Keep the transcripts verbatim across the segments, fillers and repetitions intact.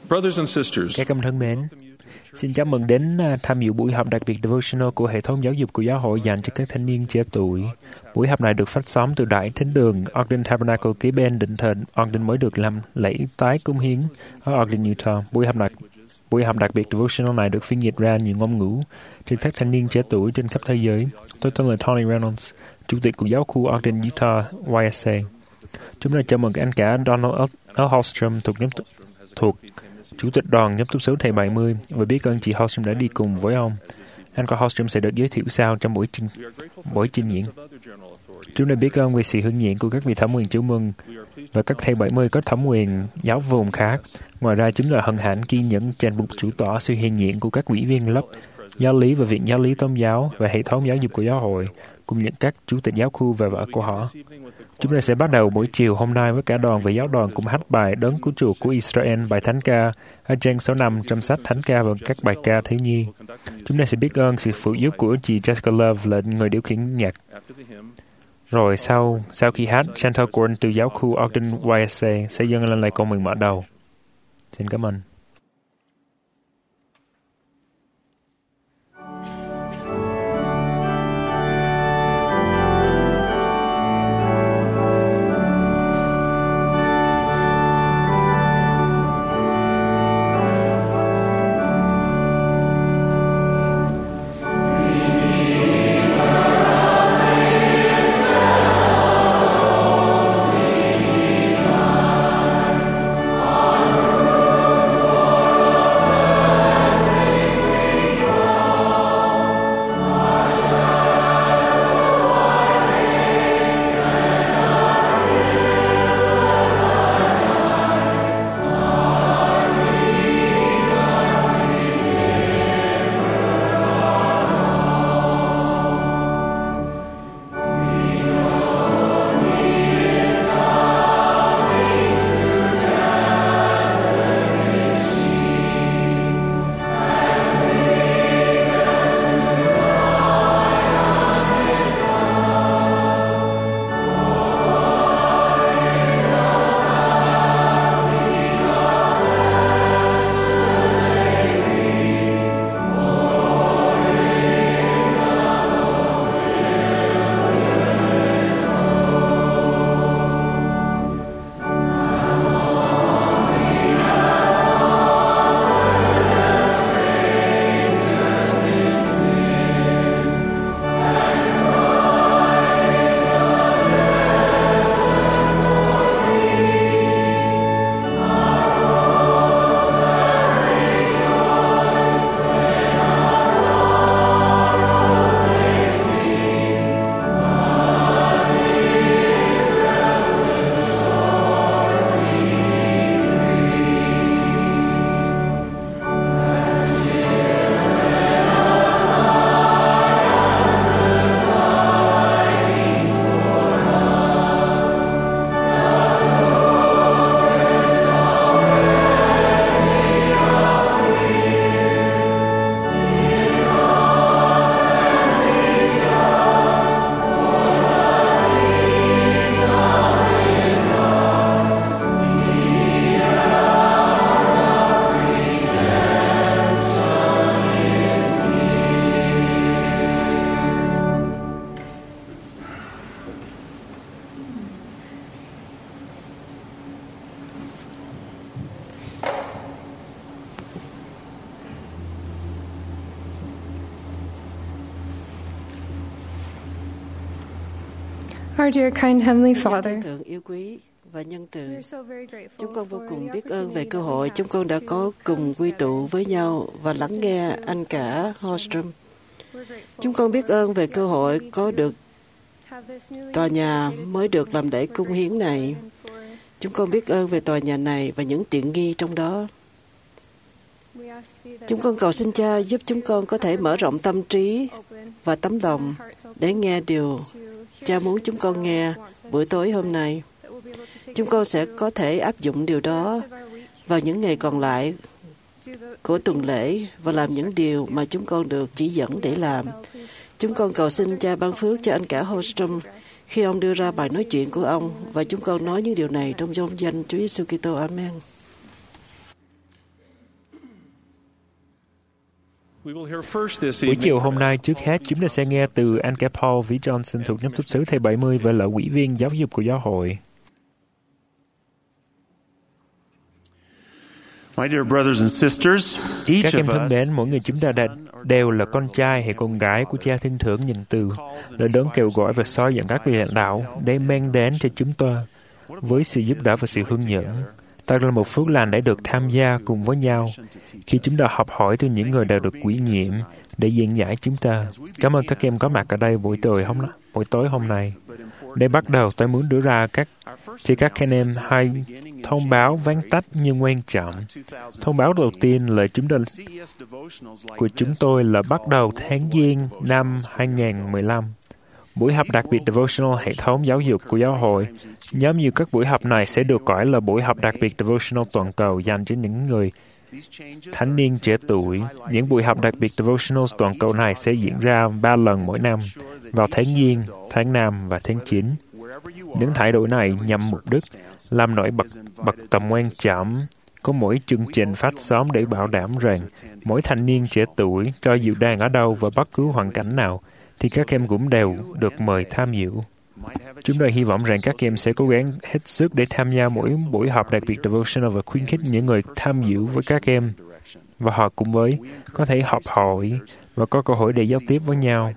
Brothers and sisters, Các em thân mến, xin chào mừng đến tham dự buổi họp đặc biệt Devotional của hệ thống giáo dục của giáo hội dành cho các thanh niên trẻ tuổi. Buổi họp này được phát sóng từ Đại Thính đường Ogden Tabernacle kế bên đền thờ Ogden mới được làm lễ tái cúng hiến ở Ogden, Utah. Buổi họp đặc buổi họp đặc biệt Devotional này được phiên dịch ra nhiều ngôn ngữ trên các thanh niên trẻ tuổi trên khắp thế giới. Tôi tên là Tony Reynolds, chủ tịch của giáo khu Ogden, Utah Y S A. Chúng ta chào mừng anh cả Donald L. Hallstrom thuộc nhóm thuộc Chủ tịch đoàn nhóm túc xứ Thầy bảy mươi, và biết ơn chị Hallstrom đã đi cùng với ông. Anh có Hallstrom sẽ được giới thiệu sau trong buổi trình, buổi trình diễn. Chúng tôi biết ơn về sự hướng nhiệm của các vị thẩm quyền chúc mừng và các Thầy bảy mươi có thẩm quyền giáo vùng khác. Ngoài ra, chúng là hân hạnh ghi nhận trên bục chủ tỏ sự hiện diện của các ủy viên lớp giáo lý và viện giáo lý tôn giáo và hệ thống giáo dục của giáo hội, cùng những các chủ tịch giáo khu và vợ của họ. Chúng ta sẽ bắt đầu buổi chiều hôm nay với cả đoàn về giáo đoàn cùng hát bài Đấng Cứu Chuộc của Israel, bài Thánh ca ở trang số năm trong sách Thánh ca và các bài ca thiếu nhi. Chúng ta sẽ biết ơn sự phụ giúp của chị Jessica Love là người điều khiển nhạc. Rồi sau sau khi hát, Chantal Gordon từ giáo khu Ogden Y S A sẽ dâng lên lời cầu nguyện mở đầu. Xin cảm ơn. Our dear kind Heavenly Father, Thượng yêu quý và nhân từ, chúng con vô cùng biết ơn về cơ hội chúng con đã có cùng quy tụ với nhau và lắng nghe anh cả Hallstrom. Chúng con biết ơn về cơ hội có được tòa nhà mới được làm lễ cung hiến này. Chúng con biết ơn về tòa nhà này và những tiện nghi trong đó. Chúng con cầu xin Cha giúp chúng con có thể mở rộng tâm trí và tấm lòng để nghe điều Cha muốn chúng con nghe buổi tối hôm nay. Chúng con sẽ có thể áp dụng điều đó vào những ngày còn lại của tuần lễ và làm những điều mà chúng con được chỉ dẫn để làm. Chúng con cầu xin Cha ban phước cho anh cả Hallstrom khi ông đưa ra bài nói chuyện của ông, và chúng con nói những điều này trong danh Chúa Giêsu Kitô. Amen. Buổi chiều hôm nay, trước hết, chúng ta sẽ nghe từ anh cả Paul V. Johnson thuộc nhóm túc xứ Thầy bảy mươi và là ủy viên giáo dục của giáo hội. Các em thân mến, mỗi người chúng ta đã, đều là con trai hay con gái của Cha thiên thượng nhân từ, đã đấng kêu gọi và soi dẫn các vị lãnh đạo để mang đến cho chúng ta với sự giúp đỡ và sự hướng dẫn. Ta là một phước lành để được tham gia cùng với nhau khi chúng ta học hỏi từ những người đã được ủy nhiệm để diễn giải chúng ta. Cảm ơn các em có mặt ở đây buổi tối hôm buổi tối hôm nay. Để bắt đầu, tôi muốn đưa ra các cho các anh em hai thông báo vắn tắt nhưng quan trọng. Thông báo đầu tiên là chúng ta của chúng tôi là bắt đầu tháng Giêng năm hai không một lăm. Buổi học đặc biệt Devotional hệ thống giáo dục của giáo hội. Giống như các buổi học này sẽ được gọi là buổi học đặc biệt Devotional toàn cầu dành cho những người thanh niên trẻ tuổi. Những buổi học đặc biệt Devotional toàn cầu này sẽ diễn ra ba lần mỗi năm, vào tháng Giêng, tháng năm và tháng chín. Những thay đổi này nhằm mục đích làm nổi bật, bật tầm quan trọng có mỗi chương trình phát sóng để bảo đảm rằng mỗi thanh niên trẻ tuổi, cho dù đang ở đâu và bất cứ hoàn cảnh nào, thì các em cũng đều được mời tham dự. Chúng tôi hy vọng rằng các em sẽ cố gắng hết sức để tham gia mỗi buổi học đặc biệt Devotional và khuyến khích những người tham dự với các em và họ cùng với có thể học hỏi và có cơ hội để giao tiếp với nhau.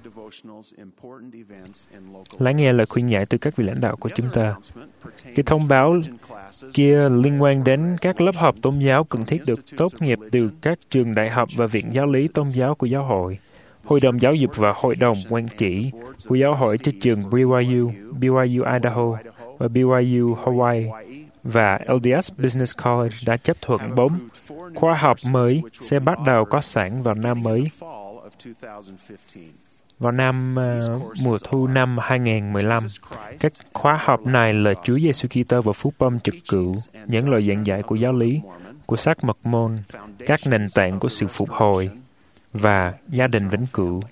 Lắng nghe lời khuyên giải từ các vị lãnh đạo của chúng ta. Cái thông báo kia liên quan đến các lớp học tôn giáo cần thiết được tốt nghiệp từ các trường đại học và viện giáo lý tôn giáo của giáo hội. Hội đồng giáo dục và hội đồng quản trị của giáo hội cho trường bê y u, bê y u Idaho và bê y u Hawaii và lờ đê ét Business College đã chấp thuận bốn khóa học mới sẽ bắt đầu có sẵn vào năm mới, vào năm uh, mùa thu năm hai không một lăm. Các khóa học này là Chúa Giêsu Kitô và Phúc Âm trực cửu, những lời giảng dạy của giáo lý, của sách Mật môn, các nền tảng của sự phục hồi và gia đình vĩnh cửu.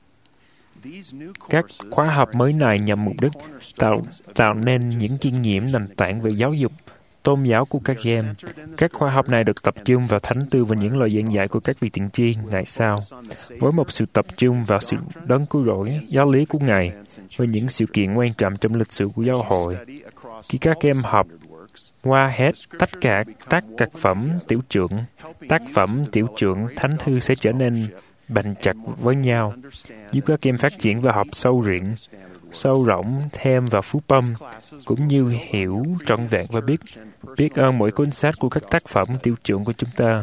Các khóa học mới này nhằm mục đích tạo, tạo nên những kinh nghiệm nền tảng về giáo dục tôn giáo của các em. Các khóa học này được tập trung vào thánh tư và những lời giảng dạy của các vị tiên tri ngày sau, với một sự tập trung vào sự đấng cứu rỗi, giáo lý của Ngài, và những sự kiện quan trọng trong lịch sử của giáo hội. Khi các em học qua hết tất cả các tác phẩm tiểu trượng, tác phẩm tiểu trượng thánh thư sẽ trở nên bền chặt với nhau, giúp các em phát triển và học sâu rộng, sâu rộng thêm vào phúc âm, cũng như hiểu trọn vẹn và biết biết ơn mỗi cuốn sách của các tác phẩm tiểu trượng của chúng ta.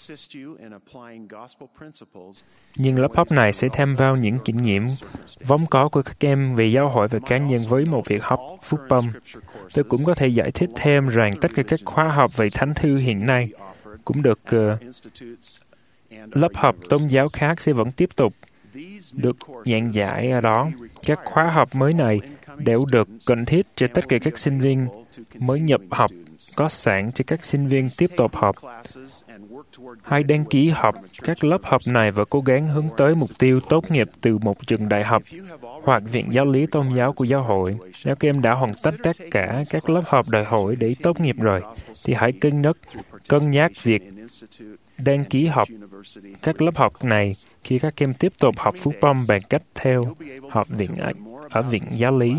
Nhưng lớp học này sẽ thêm vào những kinh nghiệm vốn có của các em về giáo hội và cá nhân với một việc học phúc âm. Tôi cũng có thể giải thích thêm rằng tất cả các khóa học về thánh thư hiện nay cũng được uh, lớp học tôn giáo khác sẽ vẫn tiếp tục được giảng giải ở đó. Các khóa học mới này đều được cần thiết cho tất cả các sinh viên mới nhập học, có sẵn cho các sinh viên tiếp tục học. Hãy đăng ký học các lớp học này và cố gắng hướng tới mục tiêu tốt nghiệp từ một trường đại học hoặc viện giáo lý tôn giáo của giáo hội. Nếu các em đã hoàn tất tất cả các lớp học đòi hỏi để tốt nghiệp rồi, thì hãy cân nhắc, cân nhắc việc đăng ký học các lớp học này khi các em tiếp tục học phúc âm bằng cách theo học viện ở viện giáo lý.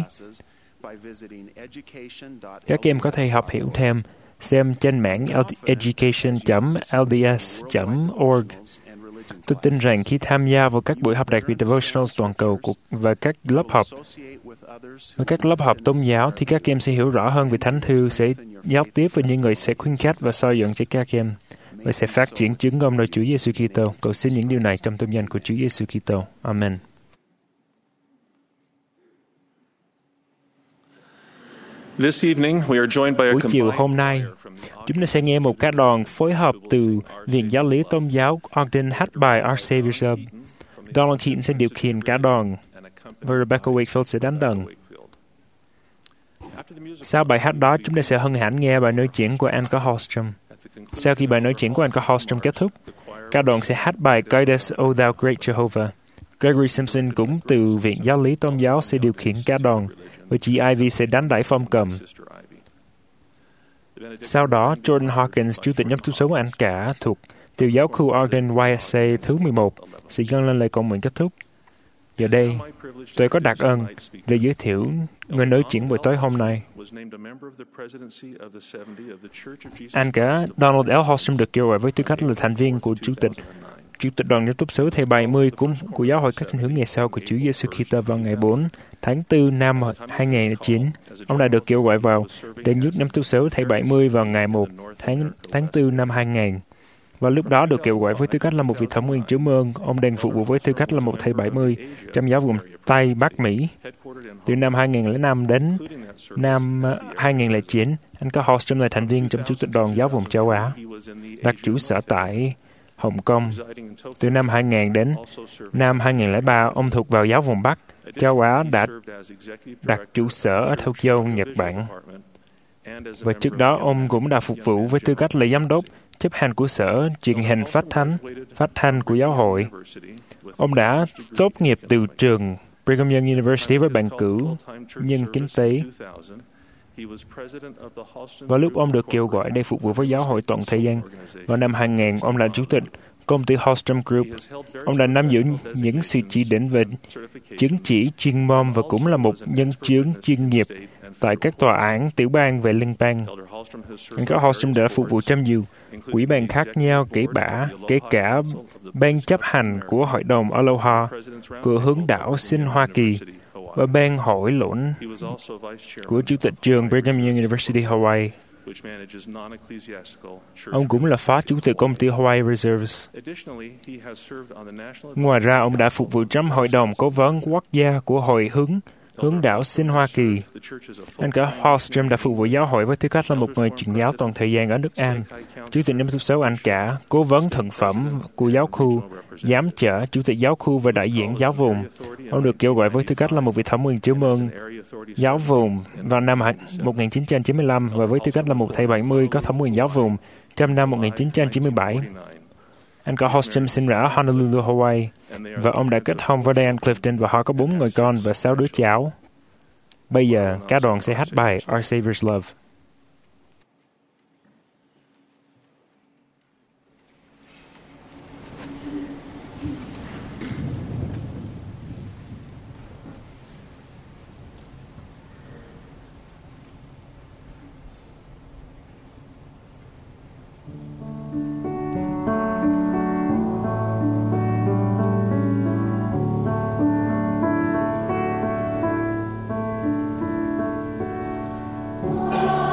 Các em có thể học hiểu thêm, xem trên mạng education chấm l d s chấm org. Tôi tin rằng khi tham gia vào các buổi học đặc biệt Devotional toàn cầu và các lớp học và các lớp học tôn giáo thì các em sẽ hiểu rõ hơn về Thánh Thư, sẽ giao tiếp với những người sẽ khuyến khích và soi dẫn cho các em và sẽ phát triển chứng ngôn nơi Chúa Giêsu Kitô. Cầu xin những điều này trong tôn danh của Chúa Giêsu Kitô. Amen. Buổi chiều hôm nay, chúng ta sẽ nghe một ca đoàn phối hợp từ Viện Giáo lý Tôn giáo Ogden hát bài Our Savior's Love. Donald Keaton sẽ điều khiển cả đoàn và Rebecca Wakefield sẽ đánh đàn. Sau bài hát đó, chúng ta sẽ hân hạnh nghe bài nói chuyện của Anka Hallstrom. Sau khi bài nói chuyện của Anka Hallstrom kết thúc, cả đoàn sẽ hát bài Guide Us, O Thou Great Jehovah. Gregory Simpson cũng từ Viện Giáo lý Tôn giáo sẽ điều khiển cả đoàn, và chị Ivy sẽ đánh đẩy phong cầm. Sau đó, Jordan Hawkins, chủ tịch nhóm tu số Anh Cả thuộc Từ giáo khu Ogden Y S A thứ mười một, sự dâng lên lời cầu nguyện kết thúc. Giờ đây, tôi có đặc ân để giới thiệu người nói chuyện buổi tối hôm nay. Anh cả Donald L. Hallstrom được kêu gọi với tư cách là thành viên của Chủ tịch Chủ tịch đoàn giám túc xứ thầy bảy mươi của, của Giáo hội các tín hữu ngày sau của Chúa Giêsu Kitô vào ngày bốn tháng tư năm hai nghìn lẻ chín. Ông đã được kêu gọi vào để nhúc giám túc xứ thầy bảy mươi vào ngày một tháng tháng tư năm hai nghìn. Và lúc đó được kêu gọi với tư cách là một vị thẩm nguyên trưởng ơn, ông đang phục vụ với tư cách là một thầy bảy mươi trong giáo vùng Tây Bắc Mỹ. Từ năm hai nghìn lẻ năm đến năm hai nghìn lẻ chín, anh có Hallstrom là thành viên trong Chủ tịch đoàn giáo vùng châu Á, đặt trụ sở tại Hồng Kông. Từ năm hai nghìn đến năm hai nghìn lẻ ba, ông thuộc vào giáo vùng Bắc, châu Á đã đặt trụ sở ở Tokyo, Nhật Bản. Và trước đó, ông cũng đã phục vụ với tư cách là giám đốc chấp hành của sở truyền hình phát thanh, phát thanh của giáo hội. Ông đã tốt nghiệp từ trường Brigham Young University với bằng cử nhân kinh tế. Vào lúc ông được kêu gọi để phục vụ với giáo hội toàn thời gian, vào năm hai nghìn, ông là chủ tịch công ty Hallstrom Group. Ông đã nắm giữ những sự chỉ định về chứng chỉ chuyên môn và cũng là một nhân chứng chuyên nghiệp tại các tòa án tiểu bang và liên bang. Anh có Hallstrom đã phục vụ trong nhiều quỹ ban khác nhau, kể cả kể cả ban chấp hành của Hội đồng Aloha của hướng đảo sinh Hoa Kỳ và ban hội luận của Chủ tịch trường Brigham Young University Hawaii. Ông cũng là phó chủ tịch công ty Hawaii Reserves. Ngoài ra, ông đã phục vụ trong Hội đồng Cố vấn Quốc gia của Hội hướng hướng đảo sinh Hoa Kỳ. Anh cả Hallstrom đã phục vụ giáo hội với tư cách là một người truyền giáo toàn thời gian ở nước Anh, chủ tịch giám túc xứ anh cả, cố vấn thần phẩm của giáo khu, giám trợ, chủ tịch giáo khu và đại diện giáo vùng. Ông được kêu gọi với tư cách là một vị thẩm nguyên trưởng ơn giáo vùng vào năm một nghìn chín trăm chín mươi lăm và với tư cách là một thầy bảy mươi có thẩm quyền giáo vùng trong năm một nghìn chín trăm chín mươi bảy. Anh cả Hallstrom sinh ra ở Honolulu, Hawaii, và ông đã kết hôn với Diane Clifton và họ có bốn người con và sáu đứa cháu. Bây giờ, cả đoàn sẽ hát bài Our Savior's Love. Oh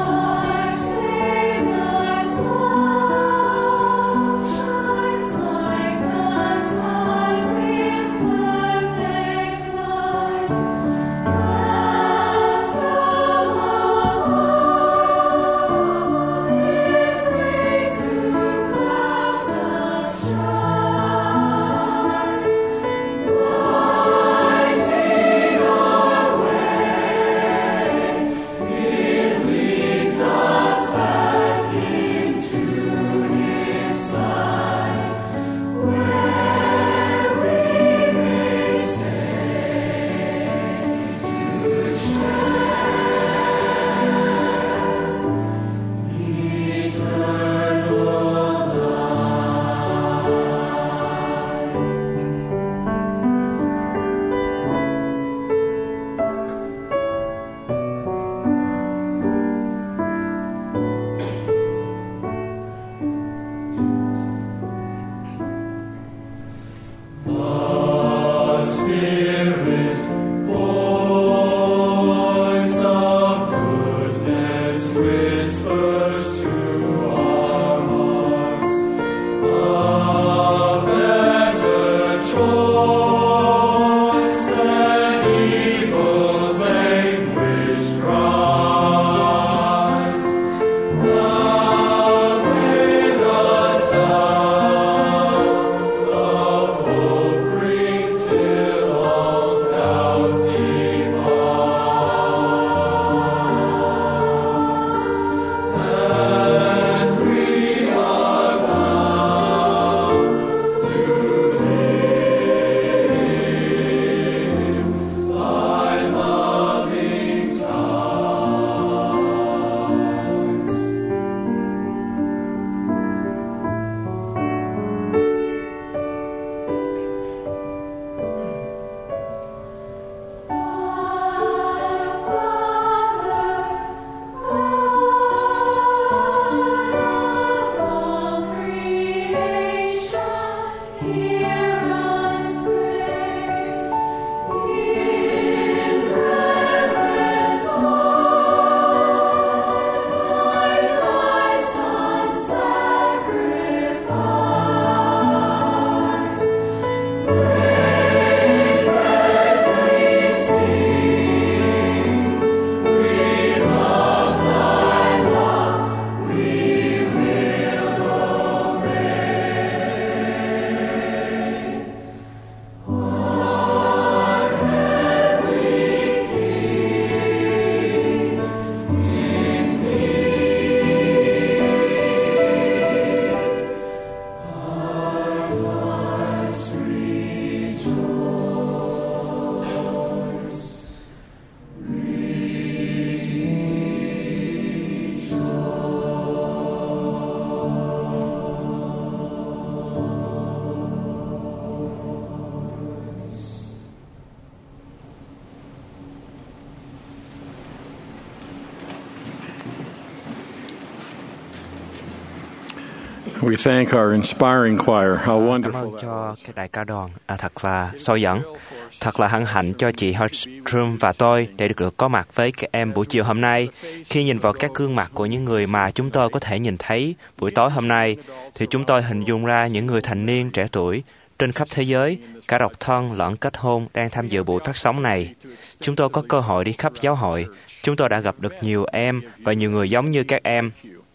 We thank our inspiring choir. How Cảm wonderful ơn that cho was. cái đại ca đoàn, à, thật là sôi dẫn. Thật là hân hạnh cho chị Hallstrom và tôi để được có mặt với các em buổi chiều hôm nay. Khi nhìn vào các gương mặt của những người mà chúng tôi có thể nhìn thấy buổi tối hôm nay, thì chúng tôi hình dung ra những người thành niên trẻ tuổi trên khắp thế giới, cả độc thân lẫn kết hôn đang tham dự buổi phát sóng này. Chúng tôi có cơ hội đi khắp giáo hội. Chúng tôi đã gặp được nhiều em và nhiều người giống như các em.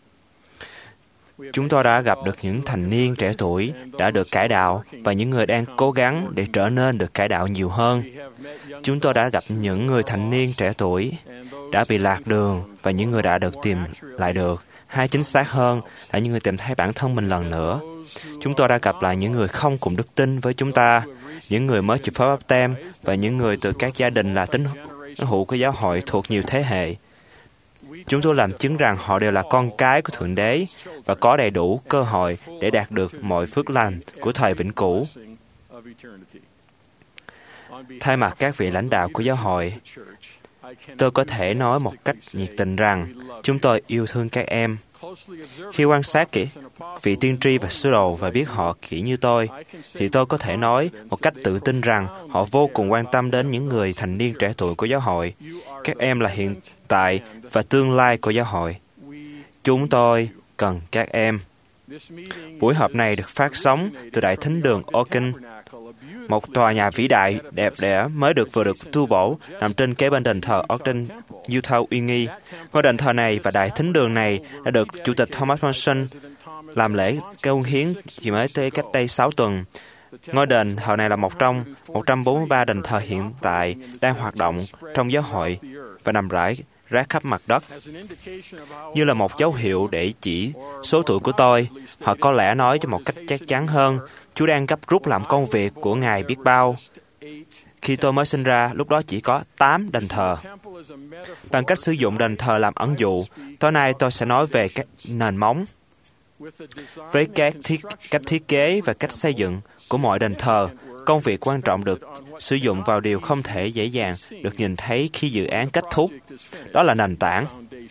Chúng tôi đã gặp được những thành niên trẻ tuổi đã được cải đạo và những người đang cố gắng để trở nên được cải đạo nhiều hơn. Chúng tôi đã gặp những người thành niên trẻ tuổi đã bị lạc đường và những người đã được tìm lại được. Hay chính xác hơn là những người tìm thấy bản thân mình lần nữa. Chúng tôi đã gặp lại những người không cùng đức tin với chúng ta, những người mới chịu phép báp têm và những người từ các gia đình là tín hữu của giáo hội thuộc nhiều thế hệ. Chúng tôi làm chứng rằng họ đều là con cái của Thượng Đế và có đầy đủ cơ hội để đạt được mọi phước lành của thời vĩnh cửu. Thay mặt các vị lãnh đạo của giáo hội, tôi có thể nói một cách nhiệt tình rằng chúng tôi yêu thương các em. Khi quan sát kỹ vị tiên tri và sứ đồ và biết họ kỹ như tôi, thì tôi có thể nói một cách tự tin rằng họ vô cùng quan tâm đến những người thành niên trẻ tuổi của giáo hội. Các em là hiện tại và tương lai của giáo hội. Chúng tôi cần các em. Buổi họp này được phát sóng từ Đại Thính đường Ogden, một tòa nhà vĩ đại, đẹp đẽ mới được vừa được tu bổ nằm trên kế bên đền thờ Ogden, Utah uy nghi. Ngôi đền thờ này và Đại Thính đường này đã được Chủ tịch Thomas Monson làm lễ công hiến chỉ mới tới cách đây sáu tuần. Ngôi đền thờ này là một trong một trăm bốn mươi ba đền thờ hiện tại đang hoạt động trong giáo hội và nằm rải rác khắp mặt đất. Như là một dấu hiệu để chỉ số tuổi của tôi, họ có lẽ nói cho một cách chắc chắn hơn, Chúa đang gấp rút làm công việc của Ngài biết bao. Khi tôi mới sinh ra, lúc đó chỉ có tám đền thờ. Bằng cách sử dụng đền thờ làm ẩn dụ, tối nay tôi sẽ nói về các nền móng. Với các thiết, cách thiết kế và cách xây dựng của mọi đền thờ, công việc quan trọng được sử dụng vào điều không thể dễ dàng được nhìn thấy khi dự án kết thúc. Đó là nền tảng.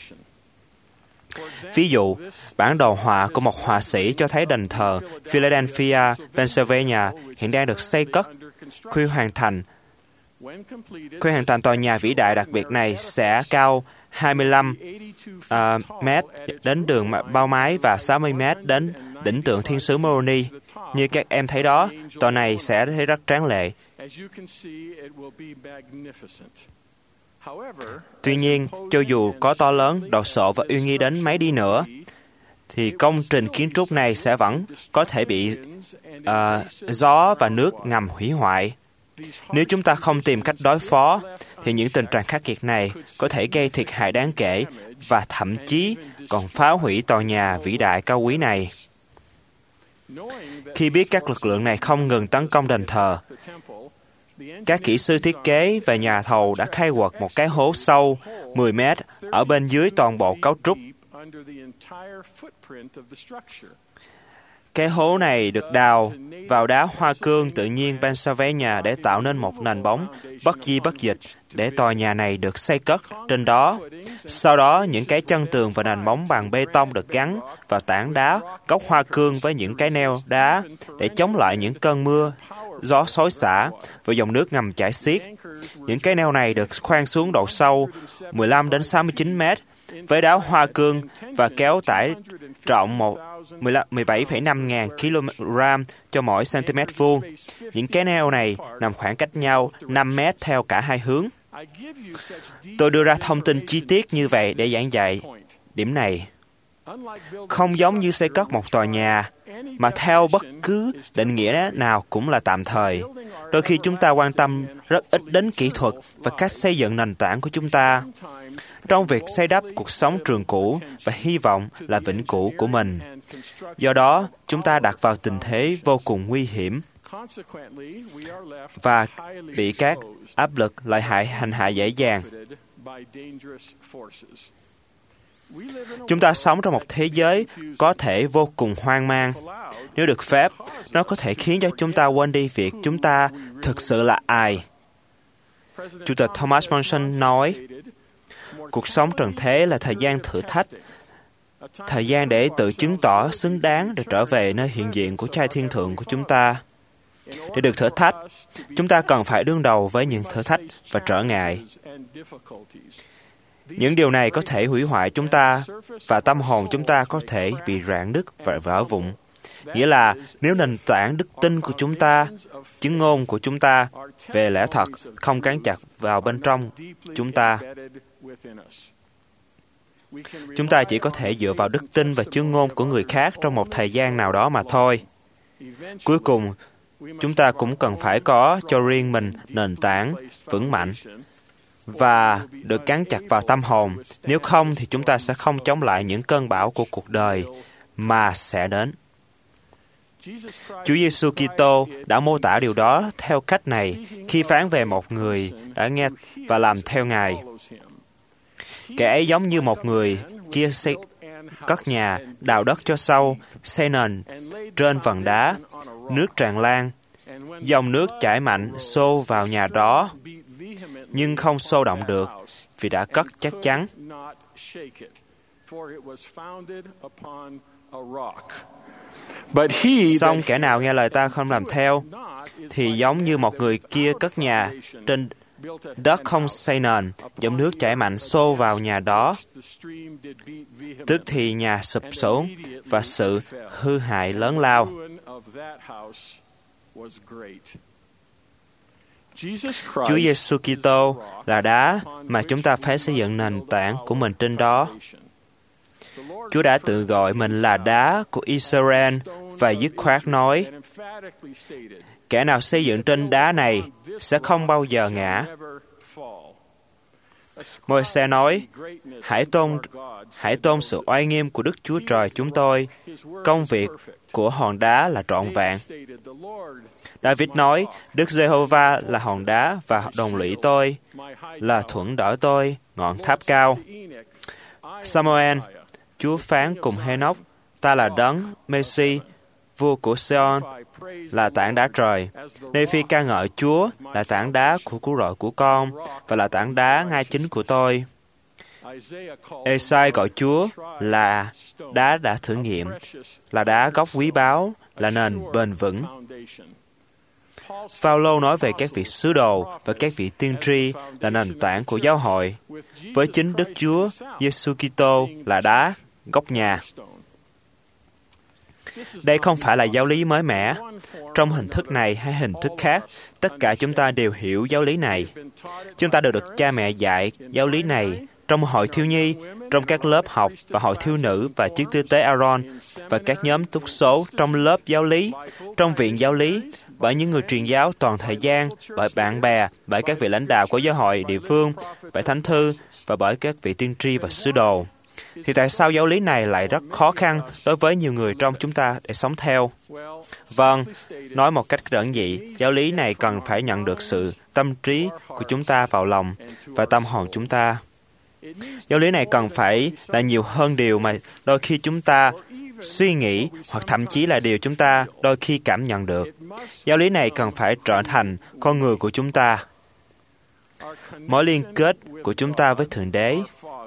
Ví dụ, bản đồ họa của một họa sĩ cho thấy đền thờ Philadelphia, Pennsylvania hiện đang được xây cất. Khi hoàn thành, khi hoàn thành tòa nhà vĩ đại đặc biệt này sẽ cao hai mươi lăm uh, mét đến đường bao mái và sáu mươi mét đến đỉnh tượng Thiên sứ Moroni. Như các em thấy đó, tòa này sẽ thấy rất tráng lệ. Tuy nhiên, cho dù có to lớn, đồ sộ và uy nghi đến mấy đi nữa, thì công trình kiến trúc này sẽ vẫn có thể bị uh, gió và nước ngầm hủy hoại. Nếu chúng ta không tìm cách đối phó, thì những tình trạng khắc nghiệt này có thể gây thiệt hại đáng kể và thậm chí còn phá hủy tòa nhà vĩ đại cao quý này. Khi biết các lực lượng này không ngừng tấn công đền thờ, các kỹ sư thiết kế và nhà thầu đã khai quật một cái hố sâu mười mét ở bên dưới toàn bộ cấu trúc. Cái hố này được đào vào đá hoa cương tự nhiên Pennsylvania để tạo nên một nền bóng bất di bất dịch để tòa nhà này được xây cất trên đó. Sau đó, những cái chân tường và nền móng bằng bê tông được gắn vào tảng đá, gốc hoa cương với những cái neo đá để chống lại những cơn mưa, gió xối xả và dòng nước ngầm chảy xiết. Những cái neo này được khoan xuống độ sâu mười lăm đến sáu mươi chín mét với đá hoa cương và kéo tải trọng mười bảy phẩy năm ngàn kg cho mỗi cm vuông. Những cái neo này nằm khoảng cách nhau năm mét theo cả hai hướng. Tôi đưa ra thông tin chi tiết như vậy để giảng dạy điểm này. Không giống như xây cất một tòa nhà, mà theo bất cứ định nghĩa nào cũng là tạm thời. Đôi khi chúng ta quan tâm rất ít đến kỹ thuật và cách xây dựng nền tảng của chúng ta trong việc xây đắp cuộc sống trường cũ và hy vọng là vĩnh cửu của mình. Do đó, chúng ta đặt vào tình thế vô cùng nguy hiểm và bị các áp lực lợi hại hành hạ dễ dàng. Chúng ta sống trong một thế giới có thể vô cùng hoang mang. Nếu được phép, nó có thể khiến cho chúng ta quên đi việc chúng ta thực sự là ai. Chủ tịch Thomas Monson nói, cuộc sống trần thế là thời gian thử thách, thời gian để tự chứng tỏ xứng đáng để trở về nơi hiện diện của Cha Thiên Thượng của chúng ta. Để được thử thách, chúng ta cần phải đương đầu với những thử thách và trở ngại. Những điều này có thể hủy hoại chúng ta và tâm hồn chúng ta có thể bị rạn nứt và vỡ vụn. Nghĩa là nếu nền tảng đức tin của chúng ta, chứng ngôn của chúng ta về lẽ thật không gắn chặt vào bên trong chúng ta, chúng ta chỉ có thể dựa vào đức tin và chứng ngôn của người khác trong một thời gian nào đó mà thôi. Cuối cùng, chúng ta cũng cần phải có cho riêng mình nền tảng vững mạnh và được gắn chặt vào tâm hồn. Nếu không thì chúng ta sẽ không chống lại những cơn bão của cuộc đời mà sẽ đến. Chúa Giêsu Kitô đã mô tả điều đó theo cách này khi phán về một người đã nghe và làm theo Ngài. Kẻ ấy giống như một người kia xây cất nhà, đào đất cho sâu, xây nền trên vần đá, nước tràn lan, dòng nước chảy mạnh xô vào nhà đó, nhưng không xô động được vì đã cất chắc chắn. Song kẻ nào nghe lời ta không làm theo, thì giống như một người kia cất nhà trên đất không xây nền, dòng nước chảy mạnh xô vào nhà đó, tức thì nhà sụp xuống và sự hư hại lớn lao. Chúa Giêsu Kitô là đá mà chúng ta phải xây dựng nền tảng của mình trên đó. Chúa đã tự gọi mình là đá của Israel và dứt khoát nói, kẻ nào xây dựng trên đá này sẽ không bao giờ ngã. Môi-se nói, hãy tôn, hãy tôn sự oai nghiêm của Đức Chúa Trời chúng tôi. Công việc của hòn đá là trọn vẹn. David nói, Đức Giê-hô-va là hòn đá và đồng lũy tôi, là thuẫn đỡ tôi, ngọn tháp cao. Samuel, Chúa phán cùng Hê-nóc, ta là đấng, Mê-si, vua của Sion, là tảng đá trời. Nê-phi ca ngợi Chúa là tảng đá của cứu rỗi của con và là tảng đá ngai chính của tôi. Ê-sai gọi Chúa là đá đã thử nghiệm, là đá gốc quý báu, là nền bền vững. Phao-lô nói về các vị sứ đồ và các vị tiên tri là nền tảng của giáo hội, với chính Đức Chúa Giêsu Kitô là đá, gốc nhà. Đây không phải là giáo lý mới mẻ. Trong hình thức này hay hình thức khác, tất cả chúng ta đều hiểu giáo lý này. Chúng ta đều được cha mẹ dạy giáo lý này trong hội thiếu nhi, trong các lớp học và hội thiếu nữ và chức tư tế Aaron và các nhóm túc số trong lớp giáo lý, trong viện giáo lý, bởi những người truyền giáo toàn thời gian, bởi bạn bè, bởi các vị lãnh đạo của giáo hội địa phương, bởi thánh thư và bởi các vị tiên tri và sứ đồ. Thì tại sao giáo lý này lại rất khó khăn đối với nhiều người trong chúng ta để sống theo? Vâng, nói một cách giản dị, giáo lý này cần phải nhận được sự tâm trí của chúng ta vào lòng và tâm hồn chúng ta. Giáo lý này cần phải là nhiều hơn điều mà đôi khi chúng ta suy nghĩ hoặc thậm chí là điều chúng ta đôi khi cảm nhận được. Giáo lý này cần phải trở thành con người của chúng ta. Mối liên kết của chúng ta với Thượng Đế,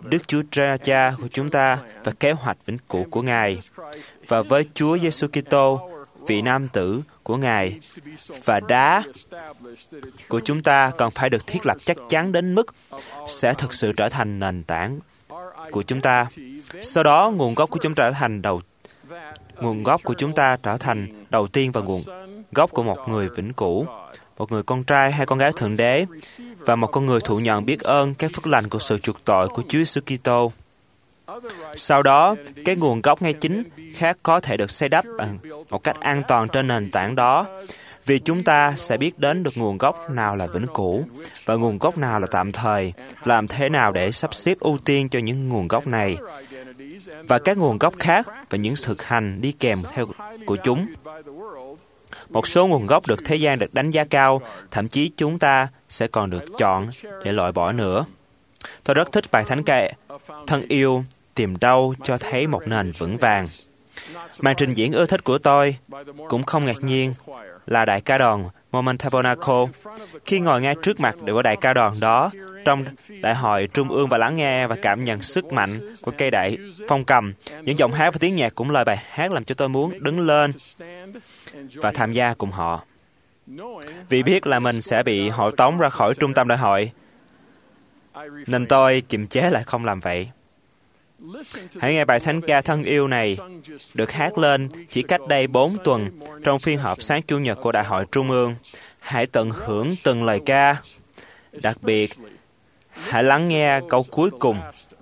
Đức Chúa Cha của chúng ta và kế hoạch vĩnh cửu của Ngài, và với Chúa Giêsu Kitô, vị nam tử của Ngài, và đá của chúng ta cần phải được thiết lập chắc chắn đến mức sẽ thực sự trở thành nền tảng của chúng ta. Sau đó, nguồn gốc của chúng ta trở thành đầu nguồn gốc của chúng ta trở thành đầu tiên và nguồn gốc của một người vĩnh cửu, một người con trai hay con gái Thượng Đế, và một con người thụ nhận biết ơn các phước lành của sự chuộc tội của Chúa Giêsu Kitô. Sau đó, cái nguồn gốc ngay chính khác có thể được xây đắp bằng một cách an toàn trên nền tảng đó, vì chúng ta sẽ biết đến được nguồn gốc nào là vĩnh cửu và nguồn gốc nào là tạm thời, làm thế nào để sắp xếp ưu tiên cho những nguồn gốc này và các nguồn gốc khác và những thực hành đi kèm theo của chúng. Một số nguồn gốc được thế gian được đánh giá cao, thậm chí chúng ta sẽ còn được chọn để loại bỏ nữa. Tôi rất thích bài thánh ca Thân yêu tìm đâu cho thấy một nền vững vàng. Màn trình diễn ưa thích của tôi cũng không ngạc nhiên là đại ca đoàn Mormon Tabernacle. Khi ngồi ngay trước mặt của đại ca đoàn đó trong đại hội trung ương và lắng nghe và cảm nhận sức mạnh của cây đại phong cầm, những giọng hát và tiếng nhạc cũng lời bài hát làm cho tôi muốn đứng lên và tham gia cùng họ. Vì biết là mình sẽ bị hộ tống ra khỏi trung tâm đại hội, nên tôi kiềm chế lại không làm vậy. Hãy nghe bài thánh ca thân yêu này được hát lên chỉ cách đây bốn tuần trong phiên họp sáng Chủ nhật của Đại hội Trung ương. Hãy tận hưởng từng lời ca. Đặc biệt, hãy lắng nghe câu cuối cùng.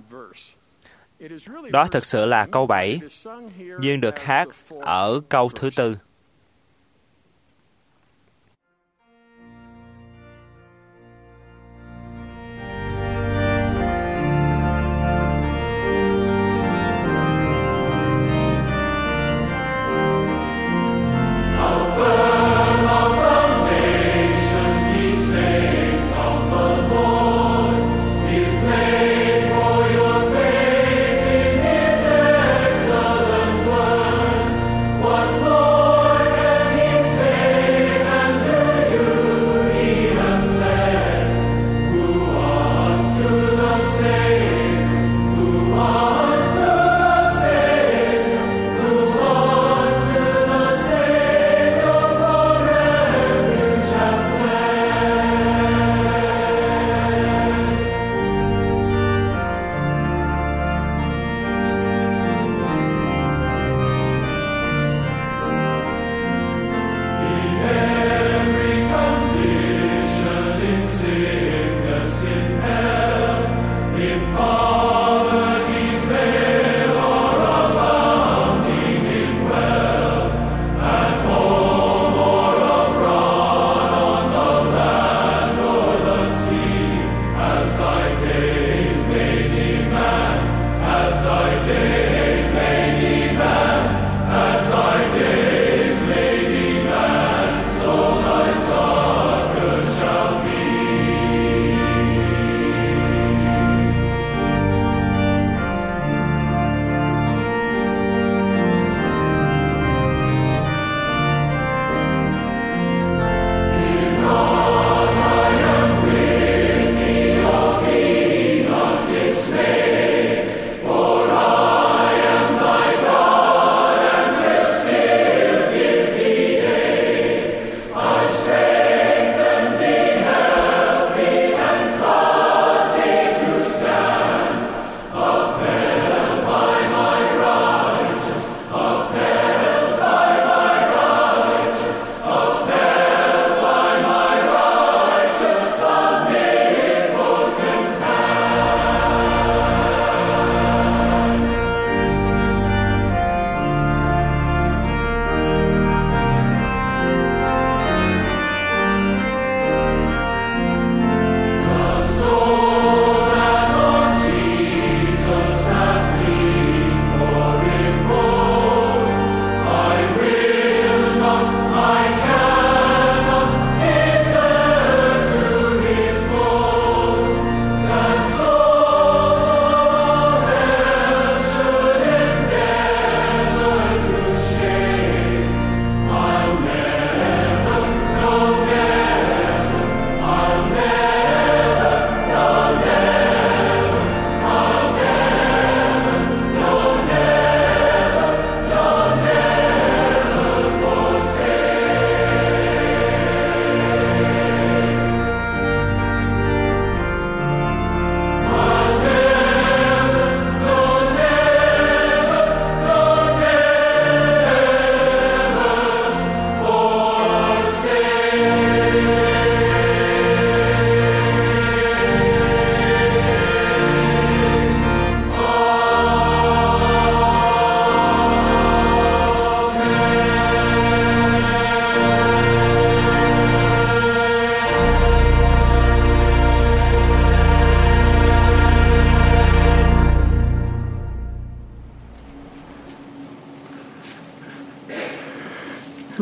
Đó thực sự là câu bảy, nhưng được hát ở câu thứ tư. What more?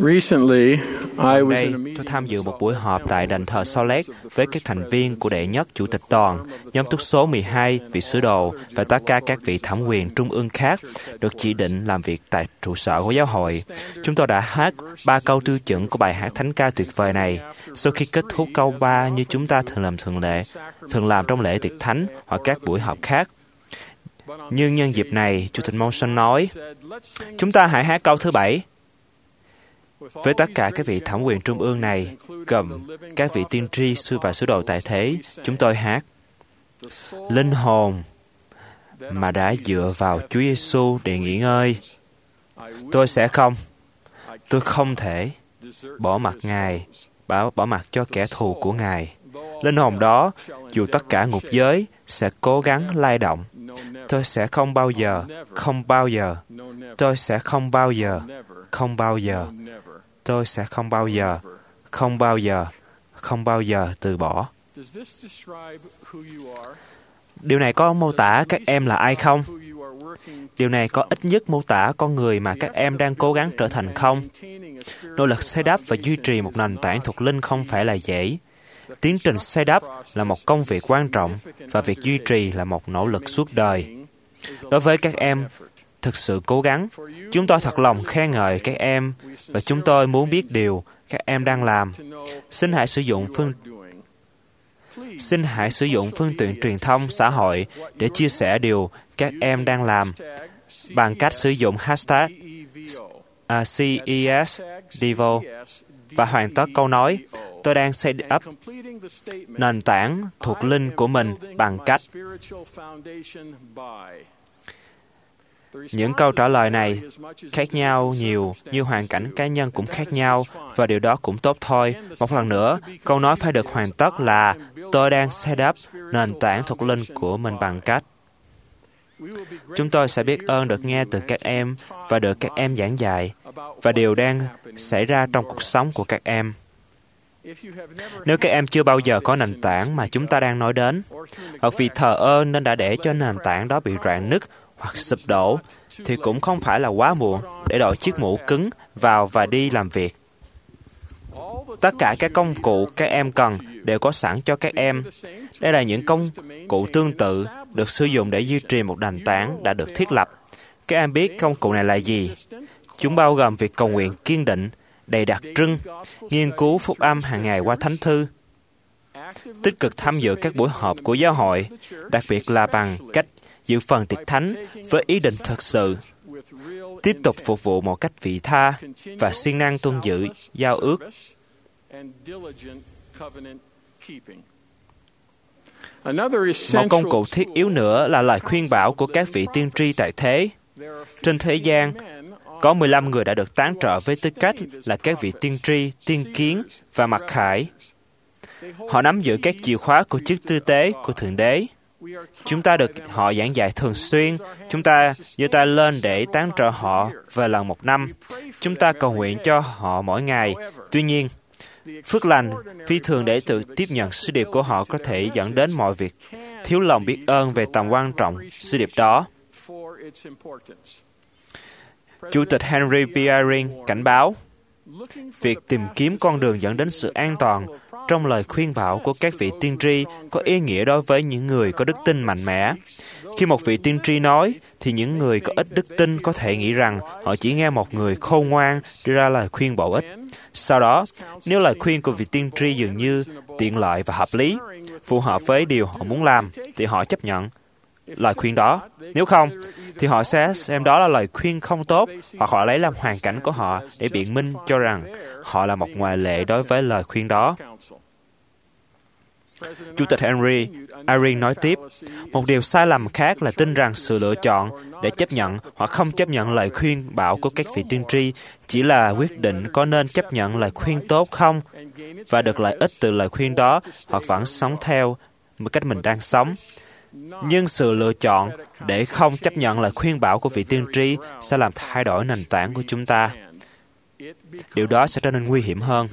Recently, I Gần was đây, in a tôi meeting tham dự một buổi họp tại đền thờ Solet với các thành viên của đệ nhất chủ tịch đoàn, nhóm túc số mười hai, vị sứ đồ và tất cả các vị thẩm quyền trung ương khác được chỉ định làm việc tại trụ sở của giáo hội. Chúng tôi đã hát ba câu tiêu chuẩn của bài hát thánh ca tuyệt vời này. Sau khi kết thúc câu ba như chúng ta thường làm thường lệ, thường làm trong lễ tiệc thánh hoặc các buổi họp khác. Nhưng nhân dịp này, Chủ tịch Monson nói, chúng ta hãy hát câu thứ bảy. Với tất cả các vị thẩm quyền trung ương này, gồm các vị tiên tri, sư và sứ đồ tại thế, chúng tôi hát. Linh hồn mà đã dựa vào Chúa Giêsu để nghỉ ngơi, tôi sẽ không, tôi không thể bỏ mặc Ngài, bỏ, bỏ mặc cho kẻ thù của Ngài. Linh hồn đó, dù tất cả ngục giới, sẽ cố gắng lay động. Tôi sẽ không bao giờ, không bao giờ, tôi sẽ không bao giờ, không bao giờ, tôi sẽ không bao giờ, không bao giờ, không bao giờ từ bỏ. Điều này có mô tả các em là ai không? Điều này có ít nhất mô tả con người mà các em đang cố gắng trở thành không? Nỗ lực xây đắp và duy trì một nền tảng thuộc linh không phải là dễ. Tiến trình xây đắp là một công việc quan trọng và việc duy trì là một nỗ lực suốt đời. Đối với các em, thực sự cố gắng, chúng tôi thật lòng khen ngợi các em và chúng tôi muốn biết điều các em đang làm. Xin hãy sử dụng phương Xin hãy sử dụng phương tiện truyền thông xã hội để chia sẻ điều các em đang làm bằng cách sử dụng hashtag uh, C E S Devo và hoàn tất câu nói tôi đang xây ấp nền tảng thuộc linh của mình bằng cách. Những câu trả lời này khác nhau nhiều, như hoàn cảnh cá nhân cũng khác nhau, và điều đó cũng tốt thôi. Một lần nữa, câu nói phải được hoàn tất là tôi đang xây đắp nền tảng thuộc linh của mình bằng cách. Chúng tôi sẽ biết ơn được nghe từ các em và được các em giảng dạy, và điều đang xảy ra trong cuộc sống của các em. Nếu các em chưa bao giờ có nền tảng mà chúng ta đang nói đến, hoặc vì thờ ơ nên đã để cho nền tảng đó bị rạn nứt hoặc sụp đổ, thì cũng không phải là quá muộn để đội chiếc mũ cứng vào và đi làm việc. Tất cả các công cụ các em cần đều có sẵn cho các em. Đây là những công cụ tương tự được sử dụng để duy trì một nền tảng đã được thiết lập. Các em biết công cụ này là gì? Chúng bao gồm việc cầu nguyện kiên định, đầy đặc trưng, nghiên cứu phúc âm hàng ngày qua thánh thư, tích cực tham dự các buổi họp của giáo hội, đặc biệt là bằng cách dự phần tiệc thánh với ý định thực sự, tiếp tục phục vụ một cách vị tha và siêng năng tuân giữ giao ước. Một công cụ thiết yếu nữa là lời khuyên bảo của các vị tiên tri tại thế. Trên thế gian, có mười lăm người đã được tán trợ với tư cách là các vị tiên tri, tiên kiến và mặc khải. Họ nắm giữ các chìa khóa của chức tư tế của Thượng Đế. Chúng ta được họ giảng dạy thường xuyên. Chúng ta giơ tay lên để tán trợ họ về lần một năm. Chúng ta cầu nguyện cho họ mỗi ngày. Tuy nhiên, phước lành phi thường để tự tiếp nhận sứ điệp của họ có thể dẫn đến mọi việc thiếu lòng biết ơn về tầm quan trọng sứ điệp đó. Chủ tịch Henry B. Eyring cảnh báo, việc tìm kiếm con đường dẫn đến sự an toàn trong lời khuyên bảo của các vị tiên tri có ý nghĩa đối với những người có đức tin mạnh mẽ. Khi một vị tiên tri nói, thì những người có ít đức tin có thể nghĩ rằng họ chỉ nghe một người khôn ngoan đưa ra lời khuyên bổ ích. Sau đó, nếu lời khuyên của vị tiên tri dường như tiện lợi và hợp lý, phù hợp với điều họ muốn làm, thì họ chấp nhận lời khuyên đó. Nếu không, thì họ sẽ xem đó là lời khuyên không tốt, hoặc họ lấy làm hoàn cảnh của họ để biện minh cho rằng họ là một ngoại lệ đối với lời khuyên đó. Chủ tịch Henry Eyring nói tiếp, một điều sai lầm khác là tin rằng sự lựa chọn để chấp nhận hoặc không chấp nhận lời khuyên bảo của các vị tiên tri chỉ là quyết định có nên chấp nhận lời khuyên tốt không và được lợi ích từ lời khuyên đó, hoặc vẫn sống theo một cách mình đang sống. Nhưng sự lựa chọn để không chấp nhận lời khuyên bảo của vị tiên tri sẽ làm thay đổi nền tảng của chúng ta. Điều đó sẽ trở nên nguy hiểm hơn.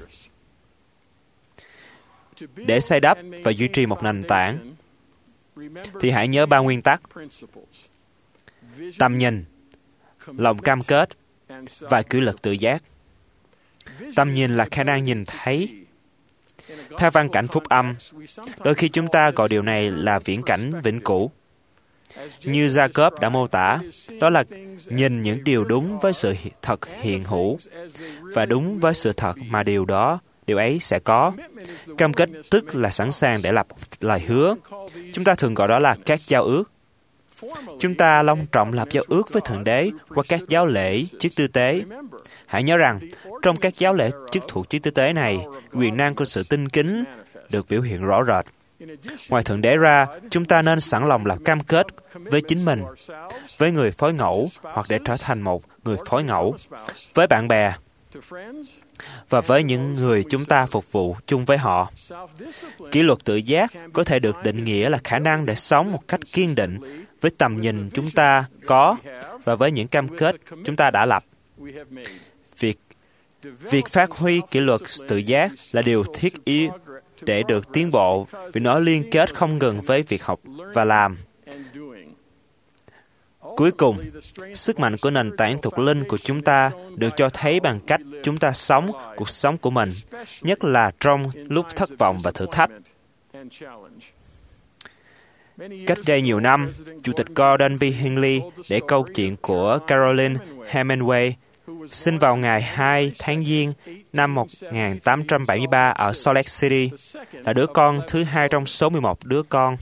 Để xây đắp và duy trì một nền tảng, thì hãy nhớ ba nguyên tắc: tầm nhìn, lòng cam kết và kỷ luật tự giác. Tầm nhìn là khả năng nhìn thấy. Theo văn cảnh phúc âm, đôi khi chúng ta gọi điều này là viễn cảnh vĩnh cửu. Như Jacob đã mô tả, đó là nhìn những điều đúng với sự thật hiện hữu và đúng với sự thật mà điều đó, điều ấy sẽ có. Cam kết tức là sẵn sàng để lập lời hứa. Chúng ta thường gọi đó là các giao ước. Chúng ta long trọng lập giao ước với Thượng Đế qua các giáo lễ, chức tư tế. Hãy nhớ rằng, trong các giáo lễ chức thuộc chức tư tế này, quyền năng của sự tinh kính được biểu hiện rõ rệt. Ngoài Thượng Đế ra, chúng ta nên sẵn lòng lập cam kết với chính mình, với người phối ngẫu hoặc để trở thành một người phối ngẫu, với bạn bè và với những người chúng ta phục vụ chung với họ. Kỷ luật tự giác có thể được định nghĩa là khả năng để sống một cách kiên định với tầm nhìn chúng ta có và với những cam kết chúng ta đã lập. Việc, việc phát huy kỷ luật tự giác là điều thiết yếu để được tiến bộ vì nó liên kết không ngừng với việc học và làm. Cuối cùng, sức mạnh của nền tảng thuộc linh của chúng ta được cho thấy bằng cách chúng ta sống cuộc sống của mình, nhất là trong lúc thất vọng và thử thách. Cách đây nhiều năm, Chủ tịch Gordon B. Hinckley để câu chuyện của Caroline Hemingway sinh vào ngày hai tháng Giêng năm một nghìn tám trăm bảy mươi ba ở Salt Lake City, là đứa con thứ hai trong số mười một đứa con.